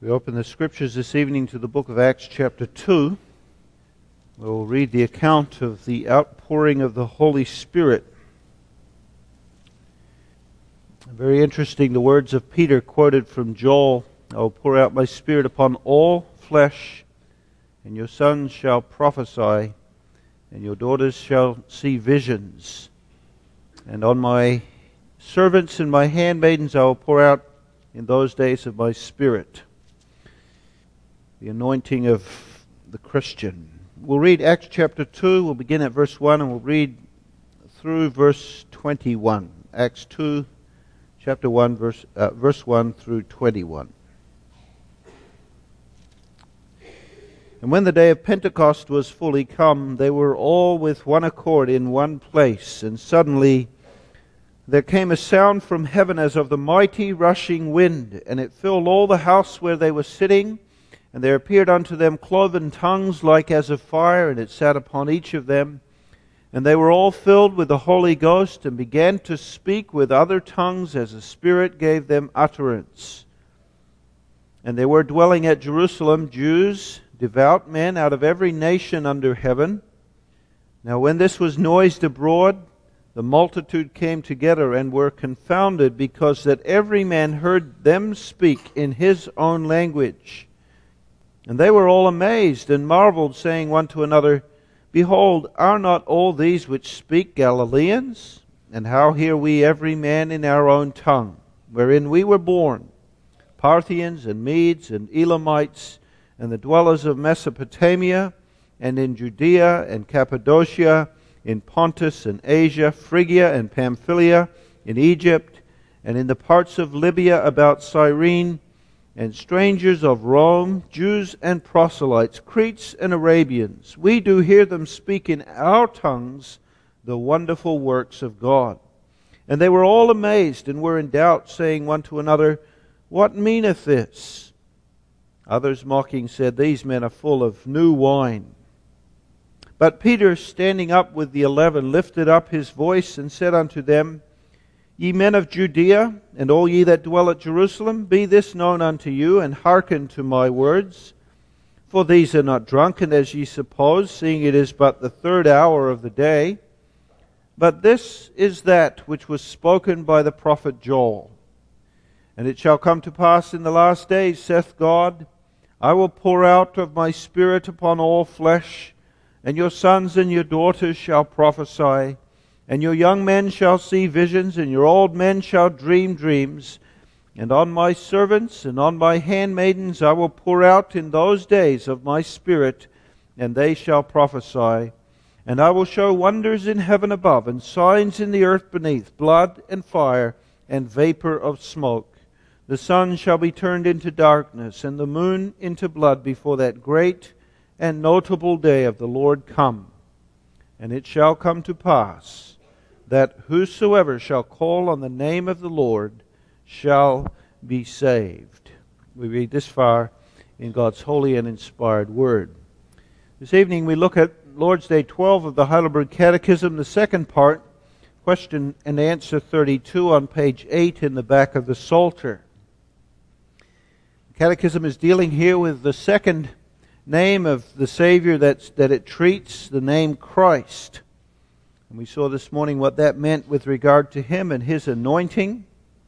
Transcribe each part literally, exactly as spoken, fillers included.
We open the Scriptures this evening to the book of Acts chapter two. We'll read the account of the outpouring of the Holy Spirit. Very interesting, the words of Peter quoted from Joel, "I will pour out my Spirit upon all flesh, and your sons shall prophesy, and your daughters shall see visions. And on my servants and my handmaidens I will pour out in those days of my Spirit." The anointing of the Christian. We'll read Acts chapter two. We'll begin at verse one and we'll read through verse twenty-one. Acts two, chapter one, verse, uh, verse one through twenty-one. And when the day of Pentecost was fully come, they were all with one accord in one place. And suddenly there came a sound from heaven as of the mighty rushing wind, and it filled all the house where they were sitting. And there appeared unto them cloven tongues like as of fire, and it sat upon each of them. And they were all filled with the Holy Ghost, and began to speak with other tongues as the Spirit gave them utterance. And there were dwelling at Jerusalem Jews, devout men out of every nation under heaven. Now when this was noised abroad, the multitude came together and were confounded, because that every man heard them speak in his own language. And they were all amazed and marveled, saying one to another, "Behold, are not all these which speak Galileans? And how hear we every man in our own tongue, wherein we were born, Parthians and Medes and Elamites, and the dwellers of Mesopotamia, and in Judea and Cappadocia, in Pontus and Asia, Phrygia and Pamphylia, in Egypt, and in the parts of Libya about Cyrene, and strangers of Rome, Jews and proselytes, Cretes and Arabians. We do hear them speak in our tongues the wonderful works of God." And they were all amazed and were in doubt, saying one to another, "What meaneth this?" Others mocking said, "These men are full of new wine." But Peter, standing up with the eleven, lifted up his voice and said unto them, "Ye men of Judea, and all ye that dwell at Jerusalem, be this known unto you, and hearken to my words. For these are not drunken, as ye suppose, seeing it is but the third hour of the day. But this is that which was spoken by the prophet Joel. And it shall come to pass in the last days, saith God, I will pour out of my Spirit upon all flesh, and your sons and your daughters shall prophesy, and your young men shall see visions, and your old men shall dream dreams. And on my servants and on my handmaidens I will pour out in those days of my Spirit, and they shall prophesy. And I will show wonders in heaven above, and signs in the earth beneath, blood and fire and vapor of smoke. The sun shall be turned into darkness, and the moon into blood, before that great and notable day of the Lord come. And it shall come to pass that whosoever shall call on the name of the Lord shall be saved." We read this far in God's holy and inspired Word. This evening we look at Lord's Day twelve of the Heidelberg Catechism, the second part, question and answer thirty-two on page eight in the back of the Psalter. The Catechism is dealing here with the second name of the Savior that's, that it treats, the name Christ. And we saw this morning what that meant with regard to Him and His anointing.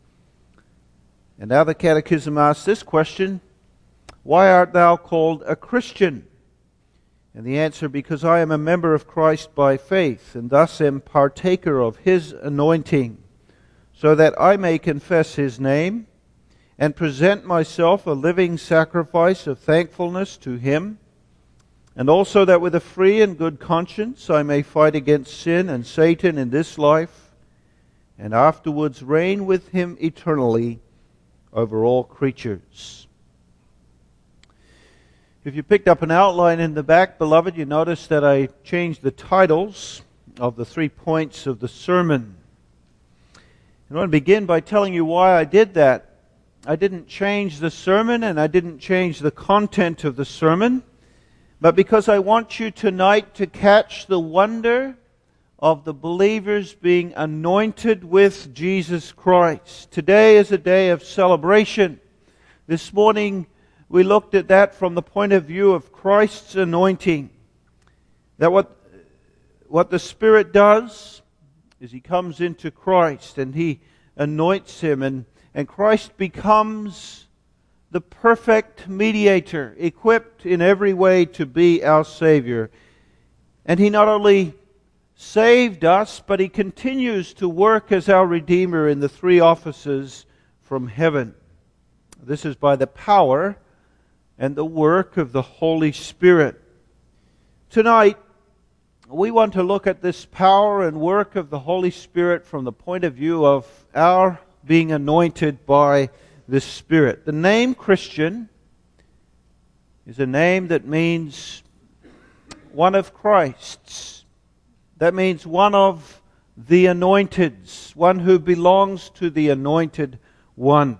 And now the Catechism asks this question, why art thou called a Christian? And the answer, because I am a member of Christ by faith, and thus am partaker of His anointing, so that I may confess His name, and present myself a living sacrifice of thankfulness to Him, and also that with a free and good conscience I may fight against sin and Satan in this life, and afterwards reign with Him eternally over all creatures. If you picked up an outline in the back, beloved, you notice that I changed the titles of the three points of the sermon. I want to begin by telling you why I did that. I didn't change the sermon and I didn't change the content of the sermon, but because I want you tonight to catch the wonder of the believers being anointed with Jesus Christ. Today is a day of celebration. This morning we looked at that from the point of view of Christ's anointing. That what, what the Spirit does is He comes into Christ and He anoints Him, and, and Christ becomes the perfect mediator, equipped in every way to be our Savior. And He not only saved us, but He continues to work as our Redeemer in the three offices from heaven. This is by the power and the work of the Holy Spirit. Tonight, we want to look at this power and work of the Holy Spirit from the point of view of our being anointed by the Spirit. The name Christian is a name that means one of Christ's. That means one of the anointeds, one who belongs to the anointed one.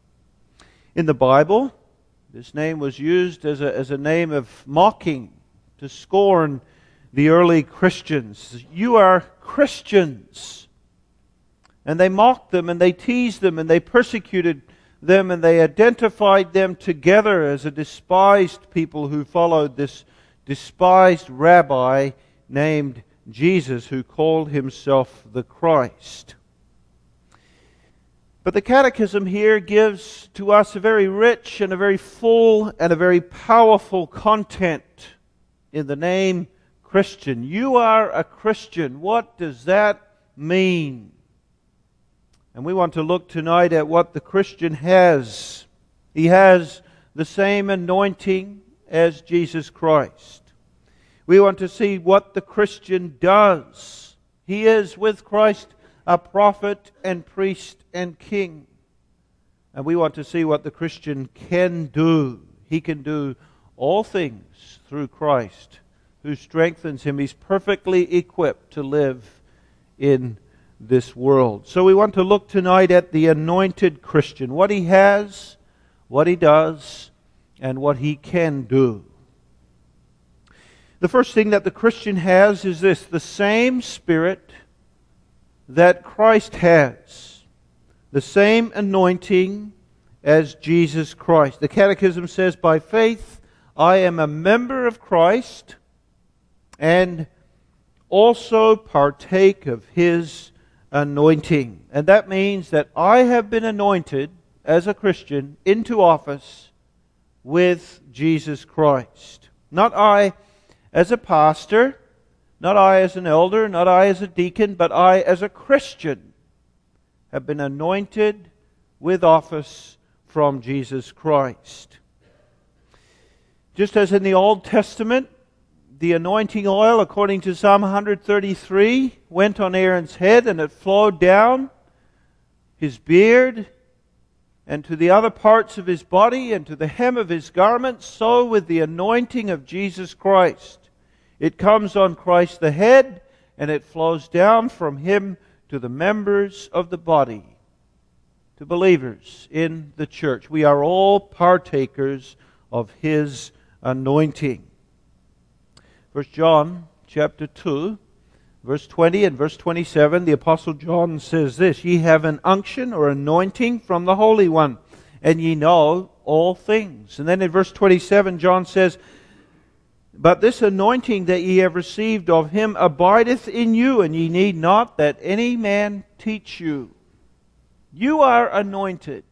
In the Bible, this name was used as a, as a name of mocking, to scorn the early Christians. You are Christians. And they mocked them, and they teased them, and they persecuted them, and they identified them together as a despised people who followed this despised rabbi named Jesus, who called Himself the Christ. But the Catechism here gives to us a very rich and a very full and a very powerful content in the name Christian. You are a Christian. What does that mean? And we want to look tonight at what the Christian has. He has the same anointing as Jesus Christ. We want to see what the Christian does. He is with Christ a prophet and priest and king. And we want to see what the Christian can do. He can do all things through Christ, who strengthens him. He's perfectly equipped to live in this world. So we want to look tonight at the anointed Christian, what he has, what he does, and what he can do. The first thing that the Christian has is this: the same Spirit that Christ has, the same anointing as Jesus Christ. The Catechism says, by faith I am a member of Christ and also partake of His anointing. And that means that I have been anointed as a Christian into office with Jesus Christ. Not I as a pastor, not I as an elder, not I as a deacon, but I as a Christian have been anointed with office from Jesus Christ. Just as in the Old Testament, the anointing oil, according to Psalm one thirty-three, went on Aaron's head and it flowed down his beard and to the other parts of his body and to the hem of his garments, so with the anointing of Jesus Christ. It comes on Christ the head, and it flows down from Him to the members of the body, to believers in the church. We are all partakers of His anointing. First John chapter two, verse twenty and verse twenty-seven, the Apostle John says this: Ye have an unction or anointing from the Holy One, and ye know all things. And then in verse twenty-seven, John says, But this anointing that ye have received of Him abideth in you, and ye need not that any man teach you. You are anointed.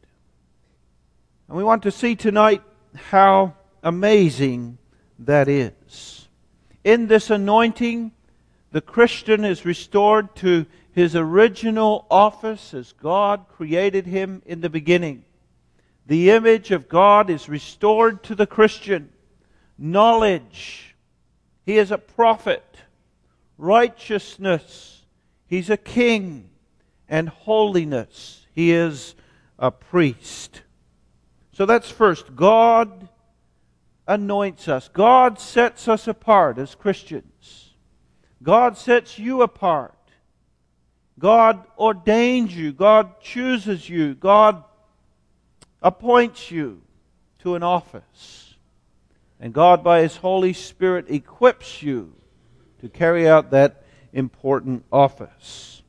And we want to see tonight how amazing that is. In this anointing, the Christian is restored to his original office as God created him in the beginning. The image of God is restored to the Christian. Knowledge. He is a prophet. Righteousness. He's a king. And holiness. He is a priest. So that's first. God anoints us. God sets us apart as Christians. God sets you apart. God ordains you. God chooses you. God appoints you to an office. And God, by His Holy Spirit, equips you to carry out that important office.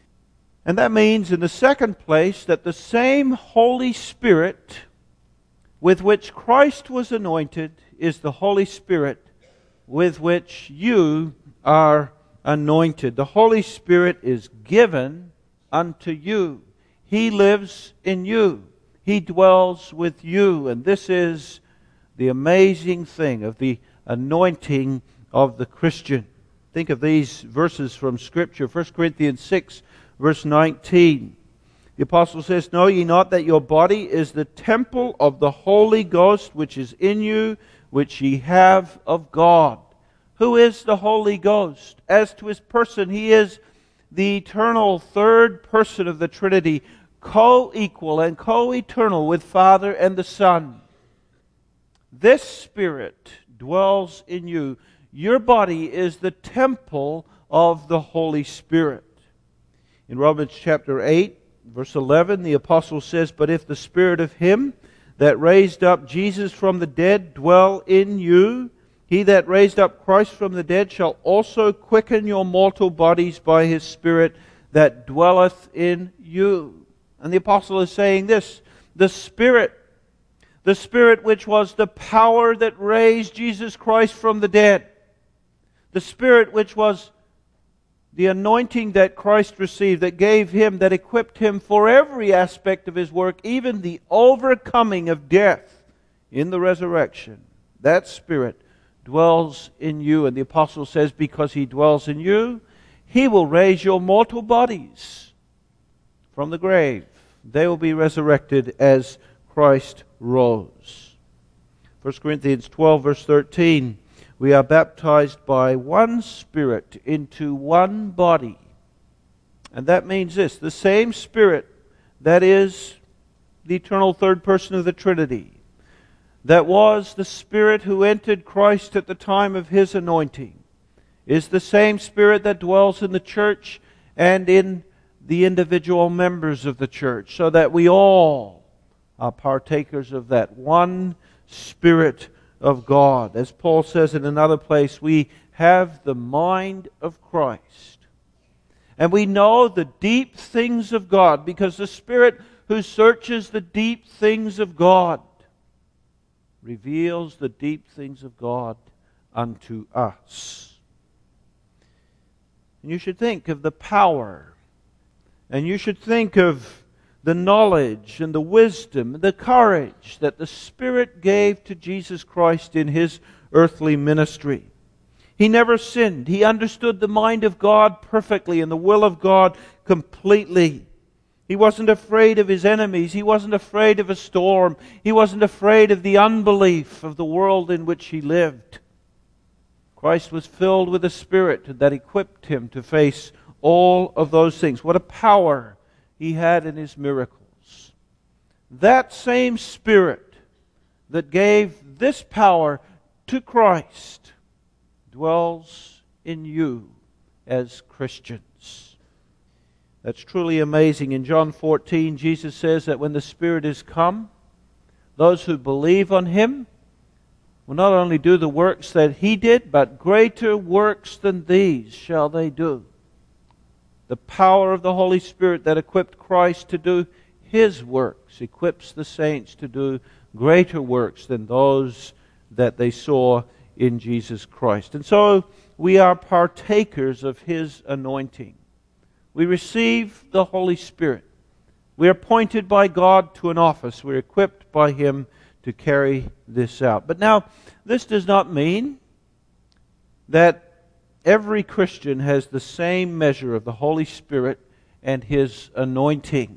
And that means, in the second place, that the same Holy Spirit with which Christ was anointed is the Holy Spirit with which you are anointed. The Holy Spirit is given unto you. He lives in you. He dwells with you. And this is the amazing thing of the anointing of the Christian. Think of these verses from Scripture. First Corinthians six, verse nineteen. The apostle says, "Know ye not that your body is the temple of the Holy Ghost, which is in you, which ye have of God?" Who is the Holy Ghost? As to His person, He is the eternal third person of the Trinity, co-equal and co-eternal with Father and the Son. This Spirit dwells in you. Your body is the temple of the Holy Spirit. In Romans chapter eight, verse eleven, the apostle says, "But if the Spirit of Him that raised up Jesus from the dead dwell in you, He that raised up Christ from the dead shall also quicken your mortal bodies by His Spirit that dwelleth in you." And the apostle is saying this, the Spirit, the Spirit which was the power that raised Jesus Christ from the dead, the Spirit which was the anointing that Christ received, that gave Him, that equipped Him for every aspect of His work, even the overcoming of death in the resurrection. That Spirit dwells in you. And the apostle says, because He dwells in you, He will raise your mortal bodies from the grave. They will be resurrected as Christ rose. First Corinthians twelve, verse thirteen, "We are baptized by one Spirit into one body." And that means this, the same Spirit that is the eternal third person of the Trinity, that was the Spirit who entered Christ at the time of His anointing, is the same Spirit that dwells in the church and in the individual members of the church, so that we all are partakers of that one Spirit of God. As Paul says in another place, we have the mind of Christ. And we know the deep things of God, because the Spirit who searches the deep things of God reveals the deep things of God unto us. And you should think of the power, and you should think of the knowledge and the wisdom and the courage that the Spirit gave to Jesus Christ in His earthly ministry. He never sinned. He understood the mind of God perfectly and the will of God completely. He wasn't afraid of His enemies. He wasn't afraid of a storm. He wasn't afraid of the unbelief of the world in which He lived. Christ was filled with the Spirit that equipped Him to face all of those things. What a power He had in His miracles. That same Spirit that gave this power to Christ dwells in you as Christians. That's truly amazing. In John fourteen, Jesus says that when the Spirit is come, those who believe on Him will not only do the works that He did, but greater works than these shall they do. The power of the Holy Spirit that equipped Christ to do His works equips the saints to do greater works than those that they saw in Jesus Christ. And so we are partakers of His anointing. We receive the Holy Spirit. We are appointed by God to an office. We're equipped by Him to carry this out. But now, this does not mean that every Christian has the same measure of the Holy Spirit and His anointing.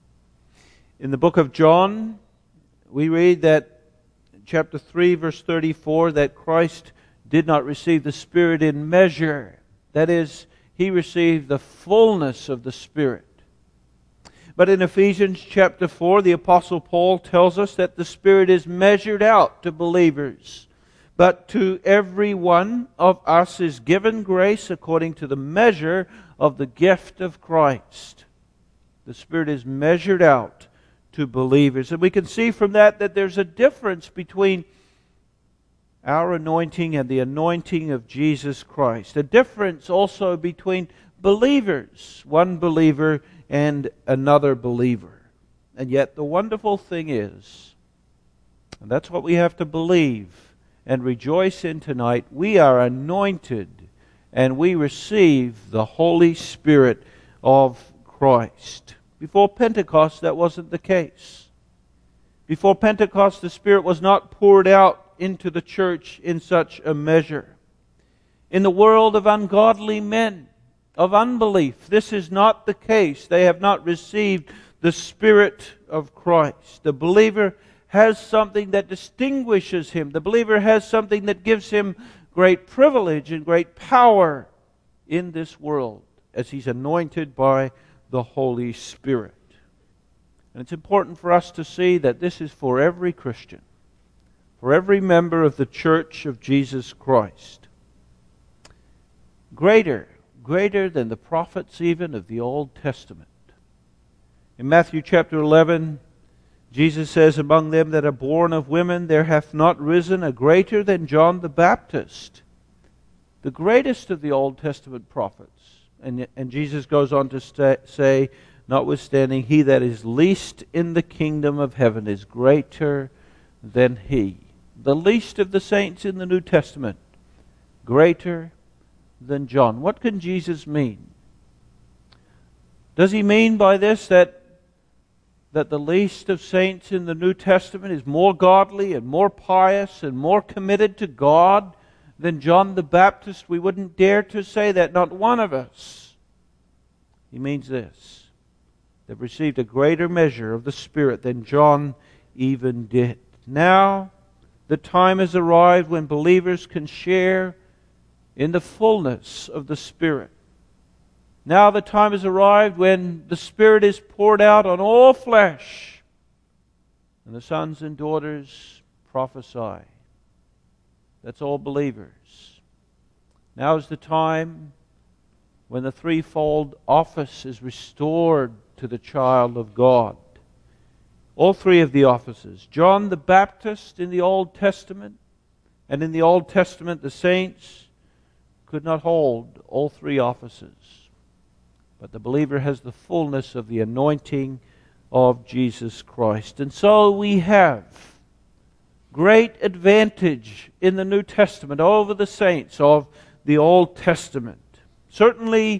In the book of John, we read that, chapter three, verse thirty-four, that Christ did not receive the Spirit in measure. That is, He received the fullness of the Spirit. But in Ephesians chapter four, the Apostle Paul tells us that the Spirit is measured out to believers. But to every one of us is given grace according to the measure of the gift of Christ. The Spirit is measured out to believers. And we can see from that that there's a difference between our anointing and the anointing of Jesus Christ. A difference also between believers, one believer and another believer. And yet the wonderful thing is And that's what we have to believe and rejoice in tonight. We are anointed and we receive the Holy Spirit of Christ. Before Pentecost, that wasn't the case. Before Pentecost, the Spirit was not poured out into the church in such a measure. In the world of ungodly men, of unbelief, this is not the case. They have not received the Spirit of Christ. The believer has something that distinguishes him. The believer has something that gives him great privilege and great power in this world as he's anointed by the Holy Spirit. And it's important for us to see that this is for every Christian, for every member of the Church of Jesus Christ. Greater, greater than the prophets even of the Old Testament. In Matthew chapter eleven, Jesus says, "Among them that are born of women, there hath not risen a greater than John the Baptist." The greatest of the Old Testament prophets. And, and Jesus goes on to sta- say, "Notwithstanding, he that is least in the kingdom of heaven is greater than he." The least of the saints in the New Testament, greater than John. What can Jesus mean? Does he mean by this that, that the least of saints in the New Testament is more godly and more pious and more committed to God than John the Baptist? We wouldn't dare to say that, not one of us. He means this: they've received a greater measure of the Spirit than John even did. Now, the time has arrived when believers can share in the fullness of the Spirit. Now the time has arrived when the Spirit is poured out on all flesh, and the sons and daughters prophesy. That's all believers. Now is the time when the threefold office is restored to the child of God. All three of the offices. John the Baptist in the Old Testament, and in the Old Testament the saints could not hold all three offices. But the believer has the fullness of the anointing of Jesus Christ. And so we have great advantage in the New Testament over the saints of the Old Testament. Certainly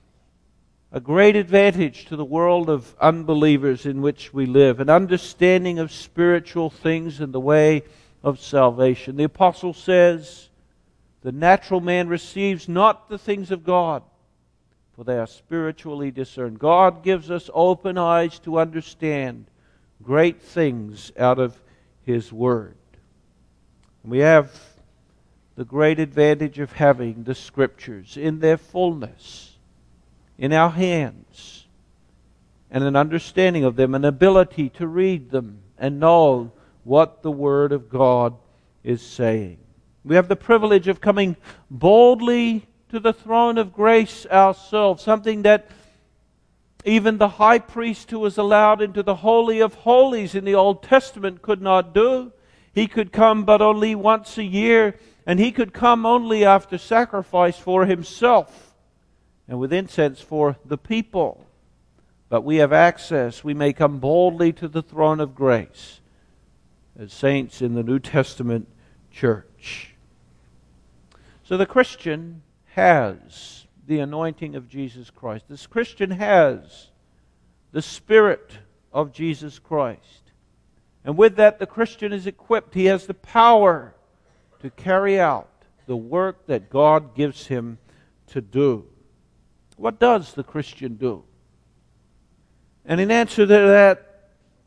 a great advantage to the world of unbelievers in which we live, an understanding of spiritual things and the way of salvation. The apostle says, "The natural man receives not the things of God, for they are spiritually discerned." God gives us open eyes to understand great things out of His Word. We have the great advantage of having the Scriptures in their fullness in our hands, and an understanding of them, an ability to read them and know what the Word of God is saying. We have the privilege of coming boldly to the throne of grace ourselves, something that even the high priest who was allowed into the Holy of Holies in the Old Testament could not do. He could come but only once a year, and he could come only after sacrifice for himself and with incense for the people. But we have access. We may come boldly to the throne of grace as saints in the New Testament church. So the Christian has the anointing of Jesus Christ. This Christian has the Spirit of Jesus Christ. And with that, the Christian is equipped. He has the power to carry out the work that God gives him to do. What does the Christian do? And in answer to that,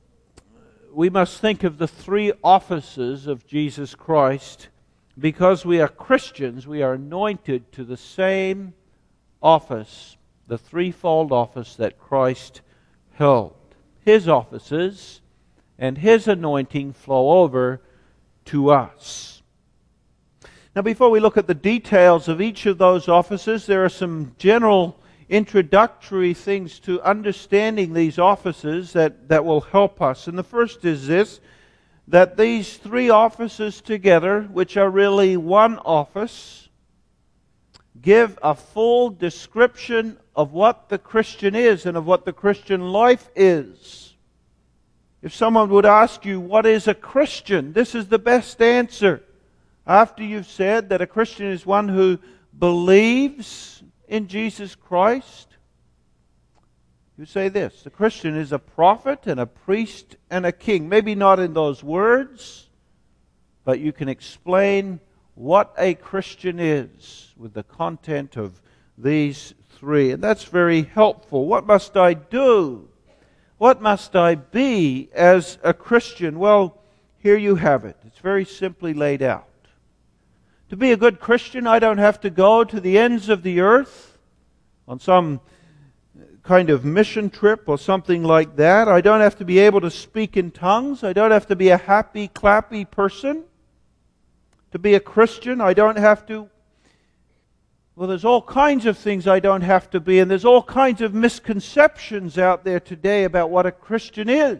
we must think of the three offices of Jesus Christ. Because we are Christians, we are anointed to the same office, the threefold office that Christ held. His offices and His anointing flow over to us. Now, before we look at the details of each of those offices, there are some general introductory things to understanding these offices that, that will help us. And the first is this: that these three offices together, which are really one office, give a full description of what the Christian is and of what the Christian life is. If someone would ask you, what is a Christian? This is the best answer. After you've said that a Christian is one who believes in Jesus Christ, you say this: a Christian is a prophet and a priest and a king. Maybe not in those words, but you can explain what a Christian is with the content of these three. And that's very helpful. What must I do? What must I be as a Christian? Well, here you have it. It's very simply laid out. To be a good Christian, I don't have to go to the ends of the earth on some kind of mission trip or something like that. I don't have to be able to speak in tongues. I don't have to be a happy, clappy person. To be a Christian, I don't have to... Well, there's all kinds of things I don't have to be, and there's all kinds of misconceptions out there today about what a Christian is.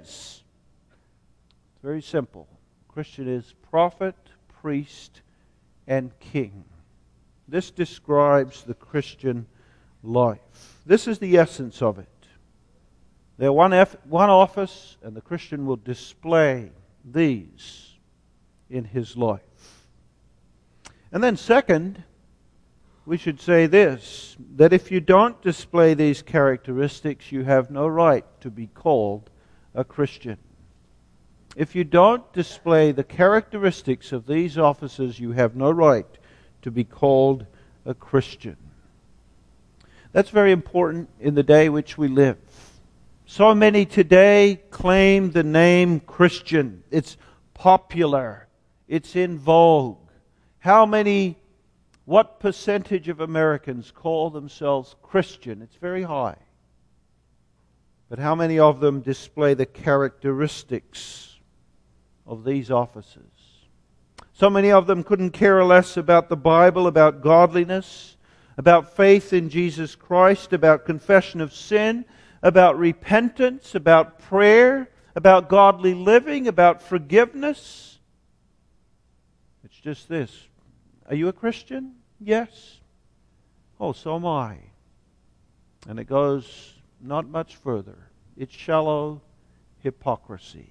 It's very simple. A Christian is prophet, priest, and king. This describes the Christian life. This is the essence of it. They're one, eff- one office, and the Christian will display these in his life. And then second, we should say this, that if you don't display these characteristics, you have no right to be called a Christian. If you don't display the characteristics of these offices, you have no right to be called a Christian. That's very important in the day which we live. So many today claim the name Christian. It's popular. It's in vogue. How many, what percentage of Americans call themselves Christian? It's very high. But how many of them display the characteristics of these offices? So many of them couldn't care less about the Bible, about godliness, about faith in Jesus Christ, about confession of sin, about repentance, about prayer, about godly living, about forgiveness. It's just this. Are you a Christian? Yes. Oh, so am I. And it goes not much further. It's shallow hypocrisy.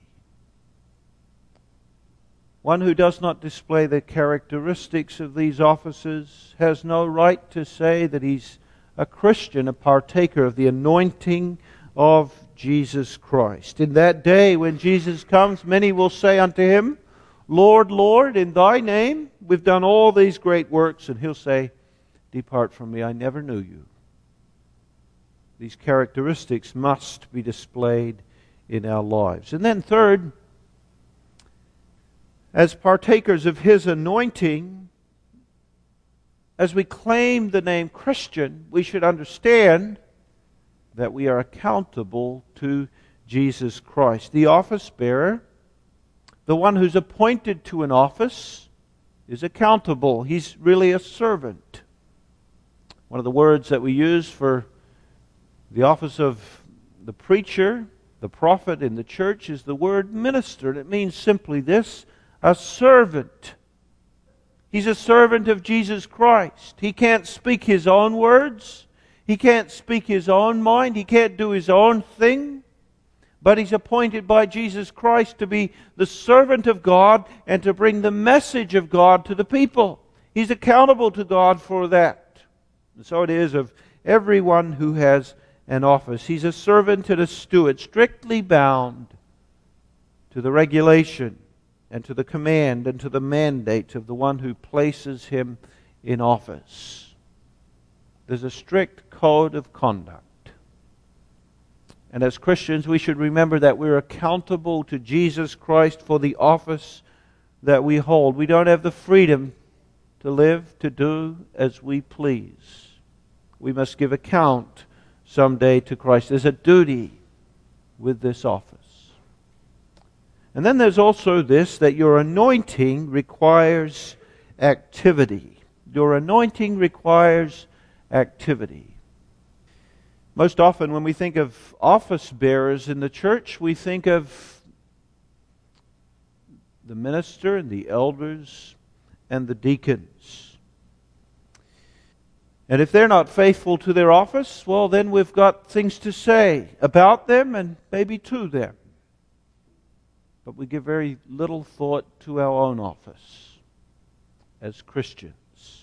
One who does not display the characteristics of these offices has no right to say that he's a Christian, a partaker of the anointing of Jesus Christ. In that day when Jesus comes, many will say unto him, Lord, Lord, in thy name we've done all these great works. And he'll say, depart from me, I never knew you. These characteristics must be displayed in our lives. And then third, as partakers of His anointing, as we claim the name Christian, we should understand that we are accountable to Jesus Christ. The office bearer, the one who's appointed to an office, is accountable. He's really a servant. One of the words that we use for the office of the preacher, the prophet in the church, is the word minister. And it means simply this: a servant. He's a servant of Jesus Christ. He can't speak his own words. He can't speak his own mind. He can't do his own thing. But he's appointed by Jesus Christ to be the servant of God and to bring the message of God to the people. He's accountable to God for that. And so it is of everyone who has an office. He's a servant and a steward, strictly bound to the regulation and to the command and to the mandate of the one who places him in office. There's a strict code of conduct. And as Christians, we should remember that we're accountable to Jesus Christ for the office that we hold. We don't have the freedom to live, to do as we please. We must give account someday to Christ. There's a duty with this office. And then there's also this, that your anointing requires activity. Your anointing requires activity. Most often when we think of office bearers in the church, we think of the minister and the elders and the deacons. And if they're not faithful to their office, well, then we've got things to say about them and maybe to them. but we give very little thought to our own office as Christians.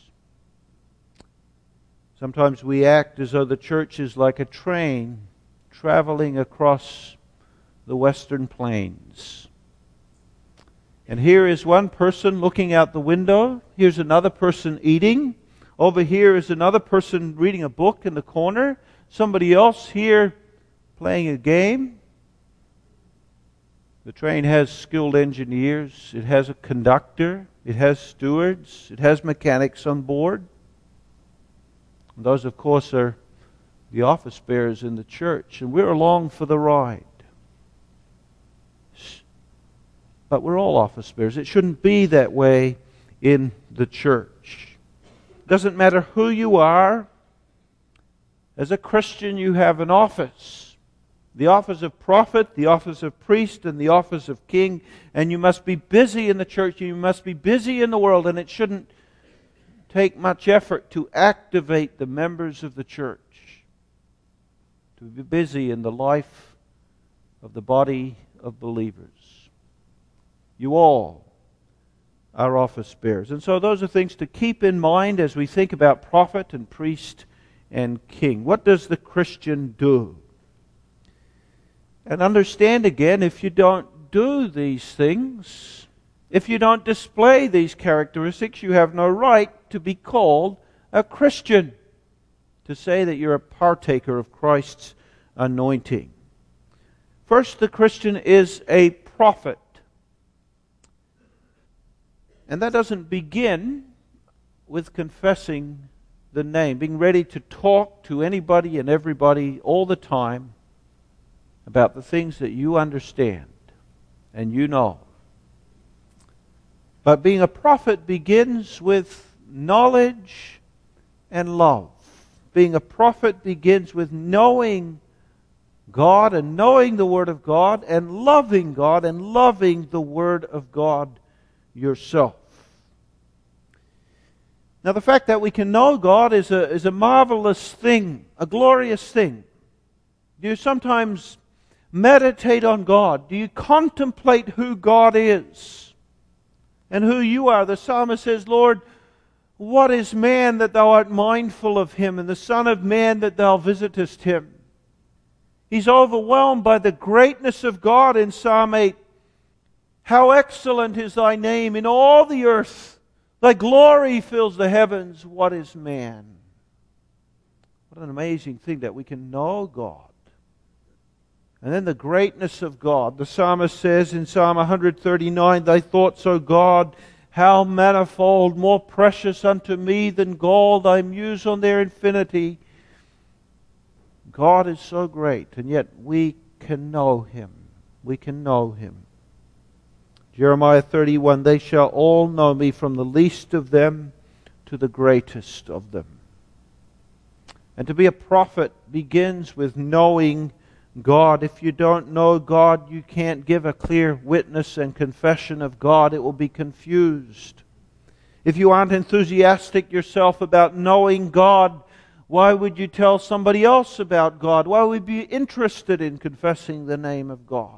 Sometimes we act as though the church is like a train traveling across the western plains. And here is one person looking out the window. Here's another person eating. Over here is another person reading a book in the corner. Somebody else here playing a game. The train has skilled engineers. It has a conductor. It has stewards. It has mechanics on board. And those, of course, are the office bearers in the church. And we're along for the ride. But we're all office bearers. It shouldn't be that way in the church. It doesn't matter who you are. As a Christian, you have an office. The office of prophet, the office of priest, and the office of king. And you must be busy in the church. You must be busy in the world. And it shouldn't take much effort to activate the members of the church to be busy in the life of the body of believers. You all are office bearers. And so those are things to keep in mind as we think about prophet and priest and king. What does the Christian do? And understand again, if you don't do these things, if you don't display these characteristics, you have no right to be called a Christian, to say that you're a partaker of Christ's anointing. First, the Christian is a prophet. And that doesn't begin with confessing the name, being ready to talk to anybody and everybody all the time about the things that you understand and you know. But being a prophet begins with knowledge and love. Being a prophet begins with knowing God and knowing the Word of God and loving God and loving the Word of God yourself. Now, the fact that we can know God is a, is a marvelous thing, a glorious thing. Do you sometimes meditate on God? Do you contemplate who God is and who you are? The psalmist says, Lord, what is man that thou art mindful of him, and the son of man that thou visitest him? He's overwhelmed by the greatness of God in Psalm eight. How excellent is thy name in all the earth. Thy glory fills the heavens. What is man? What an amazing thing that we can know God. And then the greatness of God. The psalmist says in Psalm one thirty-nine, Thy thoughts, O God, how manifold, more precious unto me than gold. I muse on their infinity. God is so great, and yet we can know Him. We can know Him. Jeremiah thirty-one, They shall all know me, from the least of them to the greatest of them. And to be a prophet begins with knowing God. If you don't know God, you can't give a clear witness and confession of God. It will be confused. If you aren't enthusiastic yourself about knowing God, why would you tell somebody else about God? Why would you be interested in confessing the name of God?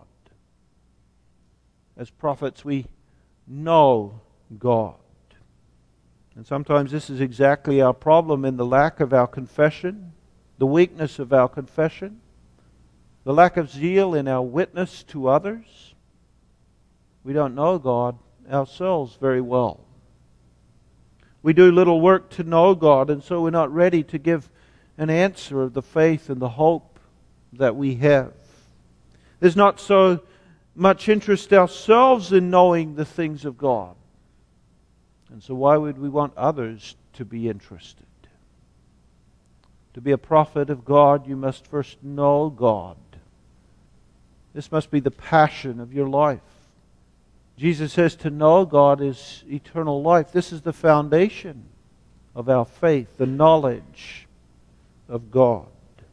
As prophets, we know God. And sometimes this is exactly our problem in the lack of our confession, the weakness of our confession, the lack of zeal in our witness to others. We don't know God ourselves very well. We do little work to know God, and so we're not ready to give an answer of the faith and the hope that we have. There's not so much interest ourselves in knowing the things of God. And so why would we want others to be interested? To be a prophet of God, you must first know God. This must be the passion of your life. Jesus says to know God is eternal life. This is the foundation of our faith, the knowledge of God.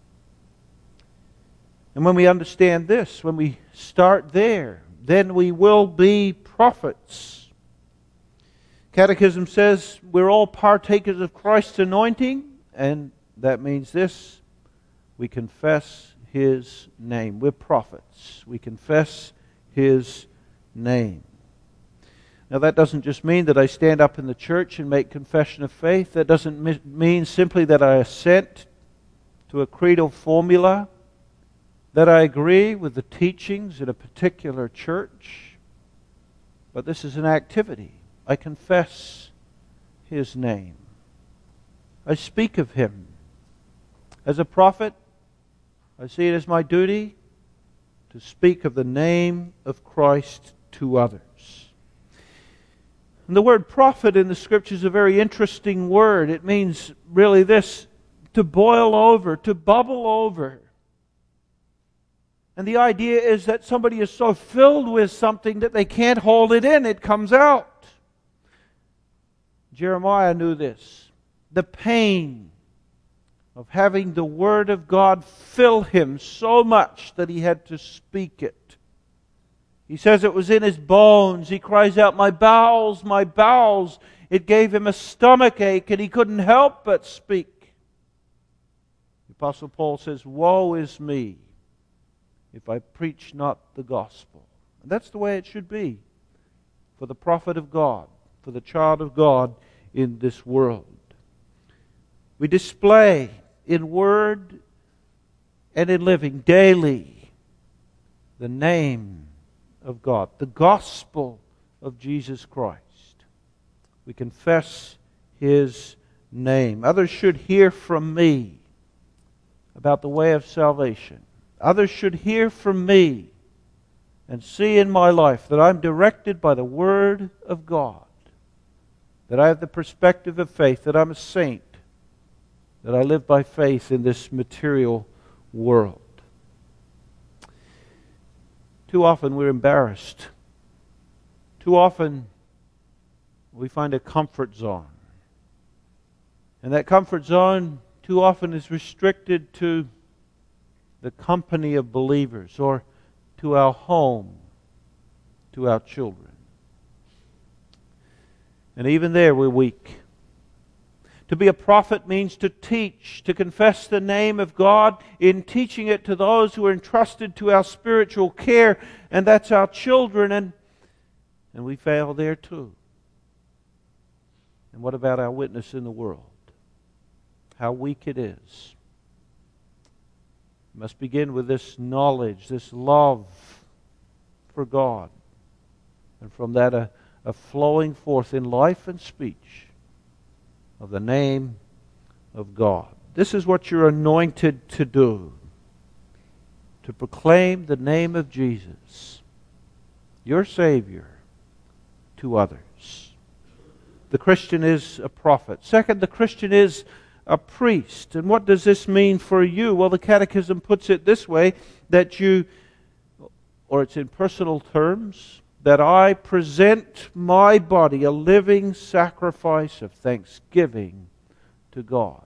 And when we understand this, when we start there, then we will be prophets. Catechism says we're all partakers of Christ's anointing, and that means this: we confess His name. We're prophets. We confess His name. Now that doesn't just mean that I stand up in the church and make confession of faith. That doesn't mean simply that I assent to a creedal formula, that I agree with the teachings in a particular church. But this is an activity. I confess His name. I speak of Him. As a prophet, I see it as my duty to speak of the name of Christ to others. And the word prophet in the Scripture is a very interesting word. It means really this, to boil over, to bubble over. And the idea is that somebody is so filled with something that they can't hold it in. It comes out. Jeremiah knew this. The pain of having the Word of God fill him so much that he had to speak it. He says it was in his bones. He cries out, "My bowels, my bowels." It gave him a stomach ache and he couldn't help but speak. The Apostle Paul says, "Woe is me if I preach not the gospel." And that's the way it should be for the prophet of God, for the child of God in this world. We display in word and in living daily the name of God, the gospel of Jesus Christ. We confess His name. Others should hear from me about the way of salvation. Others should hear from me and see in my life that I'm directed by the Word of God, that I have the perspective of faith, that I'm a saint, that I live by faith in this material world. Too often we're embarrassed. Too often we find a comfort zone. And that comfort zone too often is restricted to the company of believers or to our home, to our children. And even there we're weak. To be a prophet means to teach, to confess the name of God in teaching it to those who are entrusted to our spiritual care, and that's our children, and, and we fail there too. And what about our witness in the world? How weak it is. It must begin with this knowledge, this love for God, and from that a, a flowing forth in life and speech of the name of God. This is what you're anointed to do, to proclaim the name of Jesus, your Savior, to others. The Christian is a prophet. Second, the Christian is a priest. And what does this mean for you? Well, the Catechism puts it this way, that you, or it's in personal terms, that I present my body a living sacrifice of thanksgiving to God.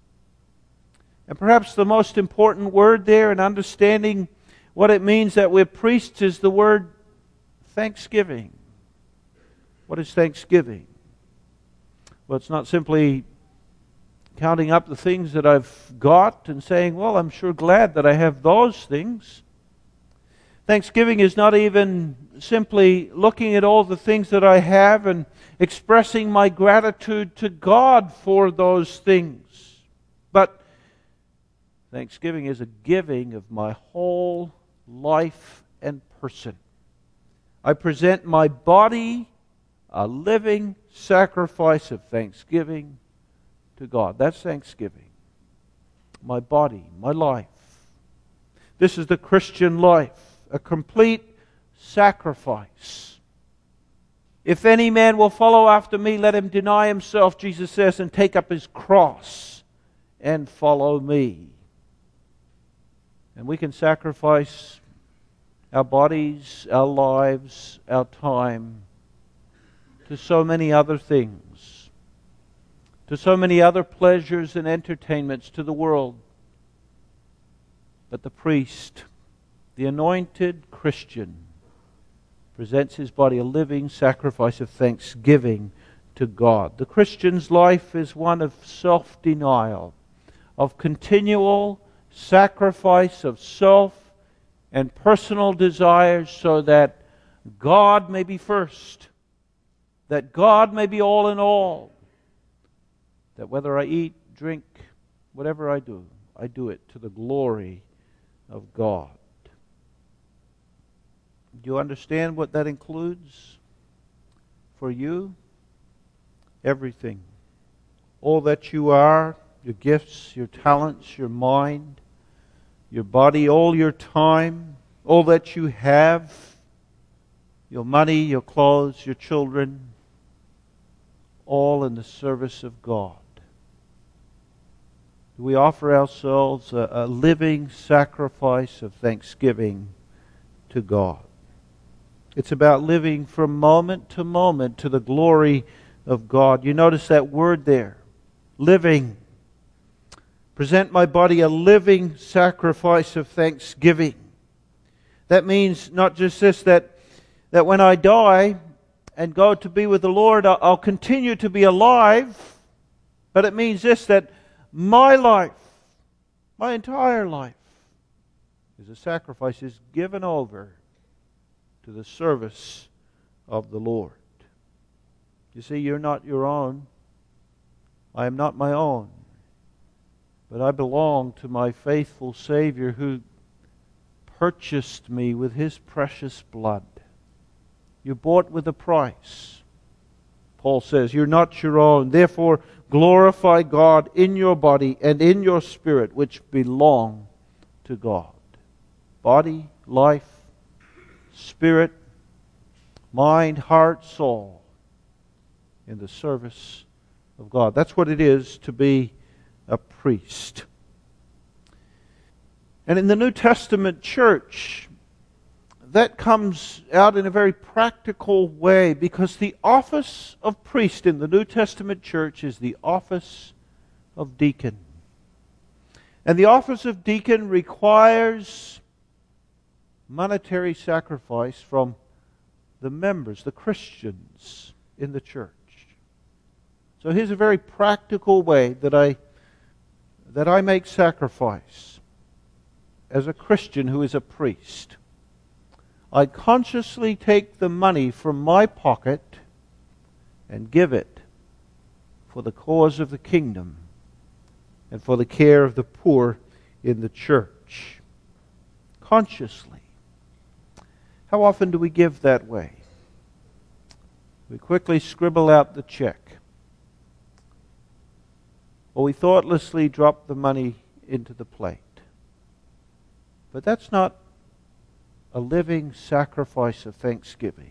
And perhaps the most important word there in understanding what it means that we're priests is the word thanksgiving. What is thanksgiving? Well, it's not simply counting up the things that I've got and saying, well, I'm sure glad that I have those things. Thanksgiving is not even simply looking at all the things that I have and expressing my gratitude to God for those things. But thanksgiving is a giving of my whole life and person. I present my body a living sacrifice of thanksgiving to God. That's thanksgiving. My body, my life. This is the Christian life. A complete sacrifice. If any man will follow after me, let him deny himself, Jesus says, and take up his cross and follow me. And we can sacrifice our bodies, our lives, our time to so many other things, to so many other pleasures and entertainments, to the world. But the priest, the anointed Christian, presents his body a living sacrifice of thanksgiving to God. The Christian's life is one of self-denial, of continual sacrifice of self and personal desires so that God may be first, that God may be all in all, that whether I eat, drink, whatever I do, I do it to the glory of God. Do you understand what that includes for you? Everything. All that you are, your gifts, your talents, your mind, your body, all your time, all that you have, your money, your clothes, your children, all in the service of God. We offer ourselves a, a living sacrifice of thanksgiving to God. It's about living from moment to moment to the glory of God. You notice that word there, living. Present my body a living sacrifice of thanksgiving. That means not just this, that, that when I die and go to be with the Lord, I'll, I'll continue to be alive. But it means this, that my life, my entire life, is a sacrifice, is given over to the service of the Lord. You see, you're not your own. I am not my own. But I belong to my faithful Savior who purchased me with His precious blood. You're bought with a price. Paul says, you're not your own. Therefore, glorify God in your body and in your spirit, which belong to God. Body, life, spirit, mind, heart, soul, in the service of God. That's what it is to be a priest. And in the New Testament church, that comes out in a very practical way, because the office of priest in the New Testament church is the office of deacon. And the office of deacon requires monetary sacrifice from the members, the Christians in the church. So here's a very practical way that I that I make sacrifice as a Christian who is a priest. I consciously take the money from my pocket and give it for the cause of the kingdom and for the care of the poor in the church. Consciously. How often do we give that way? We quickly scribble out the check. Or we thoughtlessly drop the money into the plate. But that's not a living sacrifice of thanksgiving.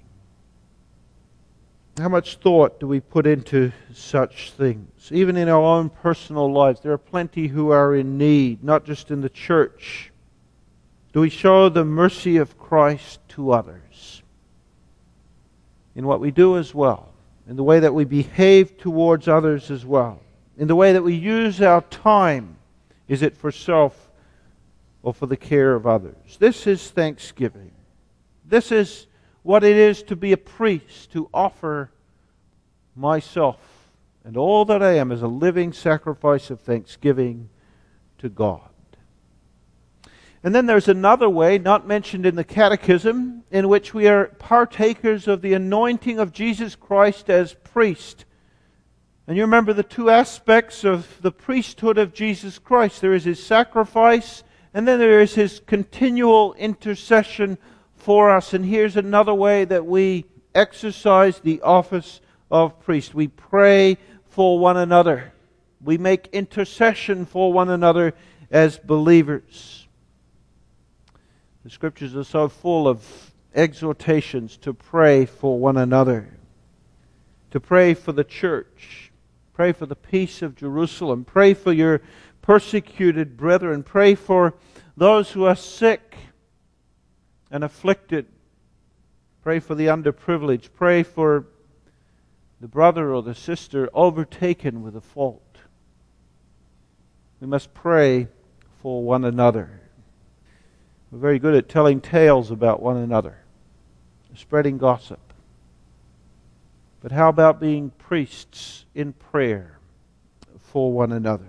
How much thought do we put into such things? Even in our own personal lives, there are plenty who are in need, not just in the church. Do we show the mercy of Christ to others? In what we do as well, in the way that we behave towards others as well, in the way that we use our time. Is it for self or for the care of others? This is thanksgiving. This is what it is to be a priest, to offer myself and all that I am as a living sacrifice of thanksgiving to God. And then there's another way, not mentioned in the Catechism, in which we are partakers of the anointing of Jesus Christ as priest. And you remember the two aspects of the priesthood of Jesus Christ. There is His sacrifice, and then there is His continual intercession for us. And here's another way that we exercise the office of priest. We pray for one another. We make intercession for one another as believers. The Scriptures are so full of exhortations to pray for one another, to pray for the church. Pray for the peace of Jerusalem. Pray for your persecuted brethren. Pray for those who are sick and afflicted. Pray for the underprivileged. Pray for the brother or the sister overtaken with a fault. We must pray for one another. We're very good at telling tales about one another, spreading gossip. But how about being priests in prayer for one another?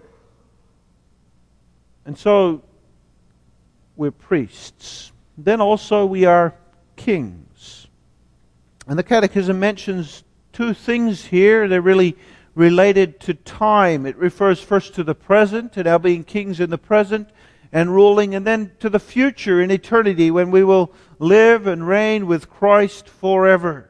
And so, we're priests. Then also we are kings. And the Catechism mentions two things here. They're really related to time. It refers first to the present, and our being kings in the present and ruling, and then to the future in eternity when we will live and reign with Christ forever.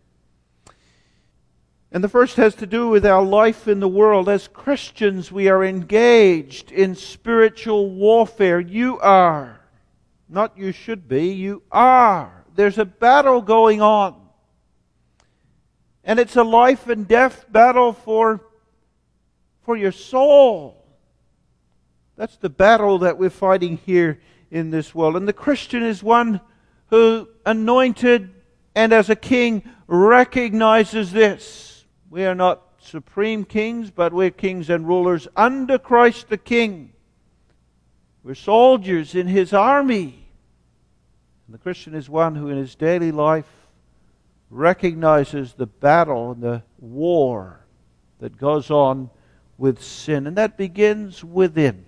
And the first has to do with our life in the world. As Christians, we are engaged in spiritual warfare. You are. Not you should be, you are. There's a battle going on. And it's a life and death battle for, for your soul. That's the battle that we're fighting here in this world. And the Christian is one who, anointed and as a king, recognizes this. We are not supreme kings, but we're kings and rulers under Christ the King. We're soldiers in His army. And the Christian is one who in his daily life recognizes the battle and the war that goes on with sin. And that begins within.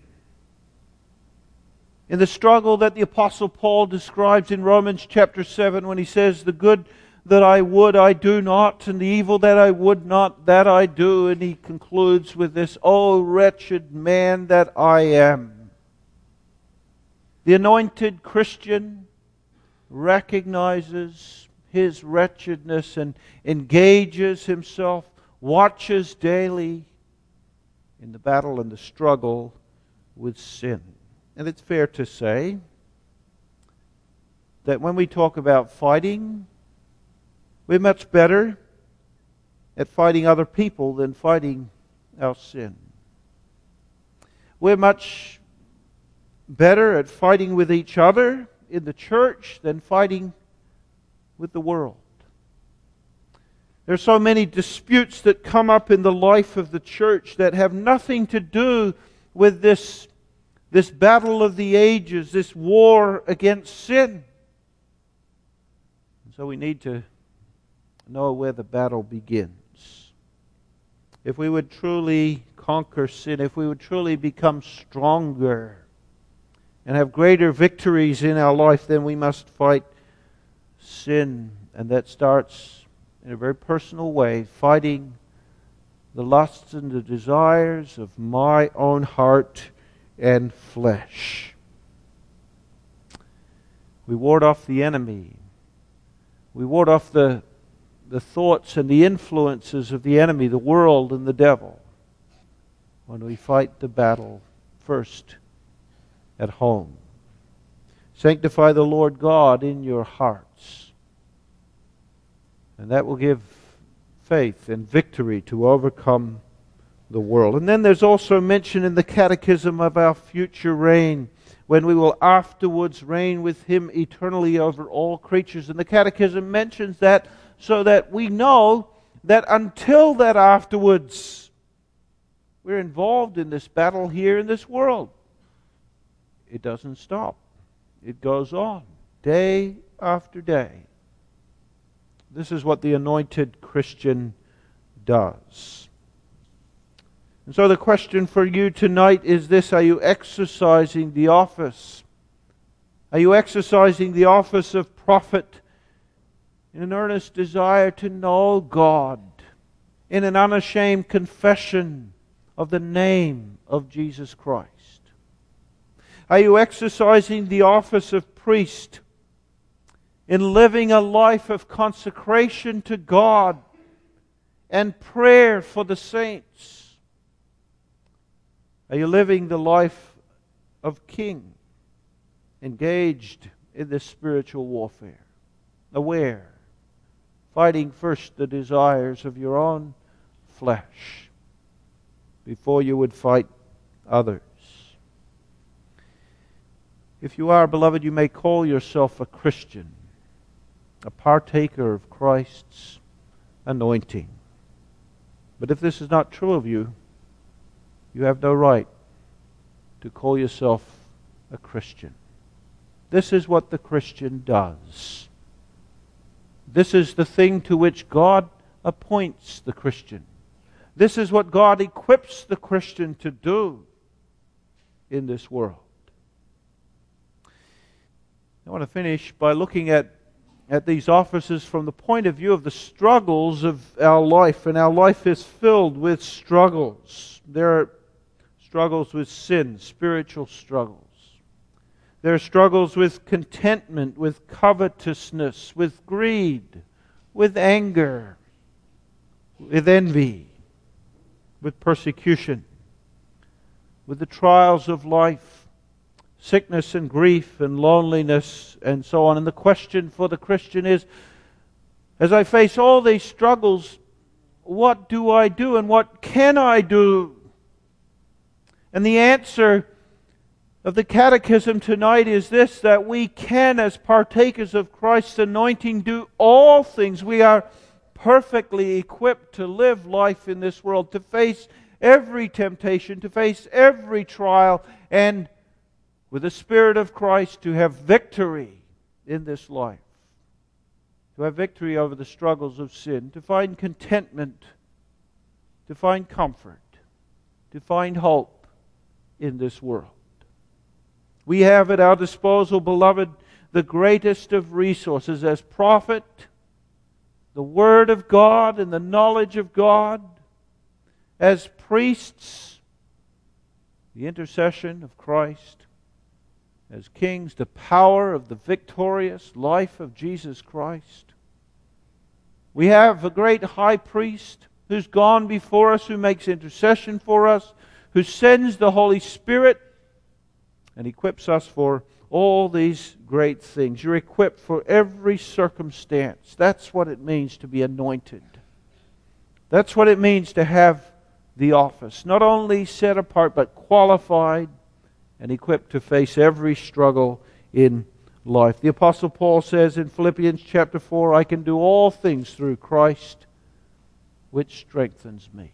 In the struggle that the Apostle Paul describes in Romans chapter seven when he says, the good that I would I do not, and the evil that I would not, that I do. And he concludes with this, O wretched man that I am. The anointed Christian recognizes his wretchedness and engages himself, watches daily in the battle and the struggle with sin. And it's fair to say that when we talk about fighting, we're much better at fighting other people than fighting our sin. We're much better at fighting with each other in the church than fighting with the world. There are so many disputes that come up in the life of the church that have nothing to do with this, this battle of the ages, this war against sin. And so we need to know where the battle begins. If we would truly conquer sin, if we would truly become stronger and have greater victories in our life, then we must fight sin. And that starts in a very personal way, fighting the lusts and the desires of my own heart and flesh. We ward off the enemy. We ward off the, the thoughts and the influences of the enemy, the world and the devil, when we fight the battle first at home. Sanctify the Lord God in your hearts. And that will give faith and victory to overcome the world. And then there's also mention in the Catechism of our future reign, when we will afterwards reign with Him eternally over all creatures. And the Catechism mentions that so that we know that until that afterwards, we're involved in this battle here in this world. It doesn't stop. It goes on day after day. This is what the anointed Christian does. And so the question for you tonight is this: are you exercising the office? Are you exercising the office of prophet in an earnest desire to know God, in an unashamed confession of the name of Jesus Christ? Are you exercising the office of priest in living a life of consecration to God and prayer for the saints? Are you living the life of king, engaged in this spiritual warfare, aware, fighting first the desires of your own flesh before you would fight others? If you are, beloved, you may call yourself a Christian, a partaker of Christ's anointing. But if this is not true of you, you have no right to call yourself a Christian. This is what the Christian does. This is the thing to which God appoints the Christian. This is what God equips the Christian to do in this world. I want to finish by looking at at these offices from the point of view of the struggles of our life, and our life is filled with struggles. There are struggles with sin, spiritual struggles. There are struggles with contentment, with covetousness, with greed, with anger, with envy, with persecution, with the trials of life, sickness and grief and loneliness and so on. And the question for the Christian is, as I face all these struggles, what do I do and what can I do? And the answer of the Catechism tonight is this, that we can, as partakers of Christ's anointing, do all things. We are perfectly equipped to live life in this world, to face every temptation, to face every trial, and with the Spirit of Christ to have victory in this life. To have victory over the struggles of sin, to find contentment, to find comfort, to find hope in this world. We have at our disposal, beloved, the greatest of resources as prophet, the Word of God and the knowledge of God, as priests, the intercession of Christ, as kings, the power of the victorious life of Jesus Christ. We have a great high priest who's gone before us, who makes intercession for us, who sends the Holy Spirit and equips us for all these great things. You're equipped for every circumstance. That's what it means to be anointed. That's what it means to have the office. Not only set apart, but qualified and equipped to face every struggle in life. The Apostle Paul says in Philippians chapter four, I can do all things through Christ, which strengthens me.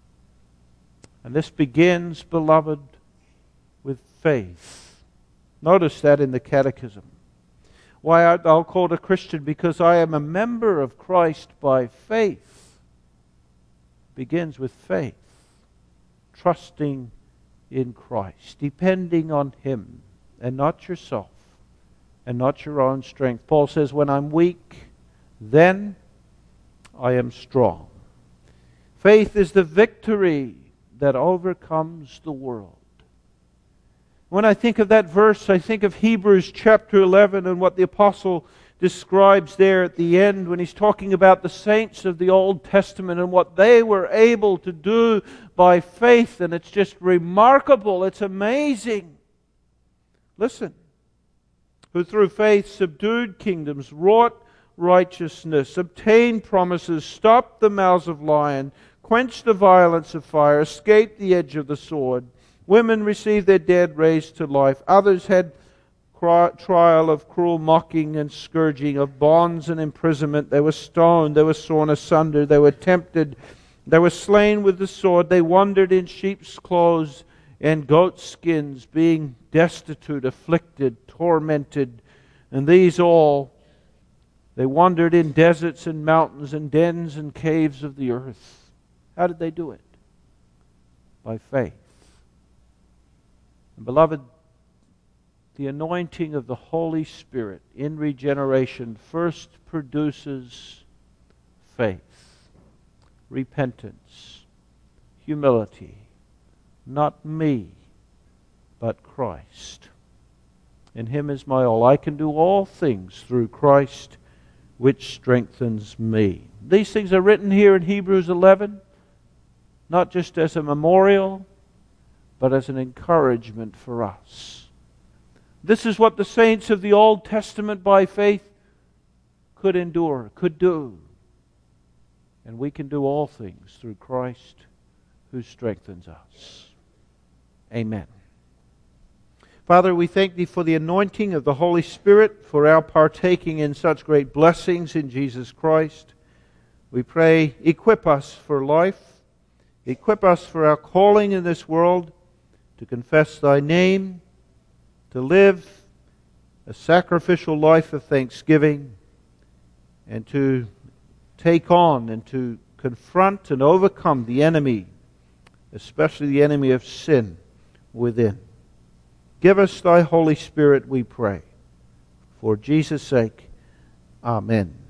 And this begins, beloved, with faith. Notice that in the Catechism. Why art thou called a Christian? Because I am a member of Christ by faith. Begins with faith. Trusting in Christ. Depending on Him and not yourself and not your own strength. Paul says, when I'm weak, then I am strong. Faith is the victory that overcomes the world. When I think of that verse, I think of Hebrews chapter eleven and what the apostle describes there at the end when he's talking about the saints of the Old Testament and what they were able to do by faith. And it's just remarkable. It's amazing. Listen. Who through faith subdued kingdoms, wrought righteousness, obtained promises, stopped the mouths of lions, quenched the violence of fire, escaped the edge of the sword. Women received their dead raised to life. Others had trial of cruel mocking and scourging, of bonds and imprisonment. They were stoned, they were sawn asunder, they were tempted, they were slain with the sword. They wandered in sheep's clothes and goat skins, being destitute, afflicted, tormented. And these all, they wandered in deserts and mountains and dens and caves of the earth. How did they do it? By faith. And beloved, the anointing of the Holy Spirit in regeneration first produces faith, repentance, humility. Not me, but Christ. In Him is my all. I can do all things through Christ, which strengthens me. These things are written here in Hebrews eleven, not just as a memorial, but as an encouragement for us. This is what the saints of the Old Testament by faith could endure, could do. And we can do all things through Christ who strengthens us. Amen. Father, we thank Thee for the anointing of the Holy Spirit, for our partaking in such great blessings in Jesus Christ. We pray, equip us for life, equip us for our calling in this world, to confess Thy name, to live a sacrificial life of thanksgiving, and to take on and to confront and overcome the enemy, especially the enemy of sin within. Give us Thy Holy Spirit, we pray. For Jesus' sake, Amen.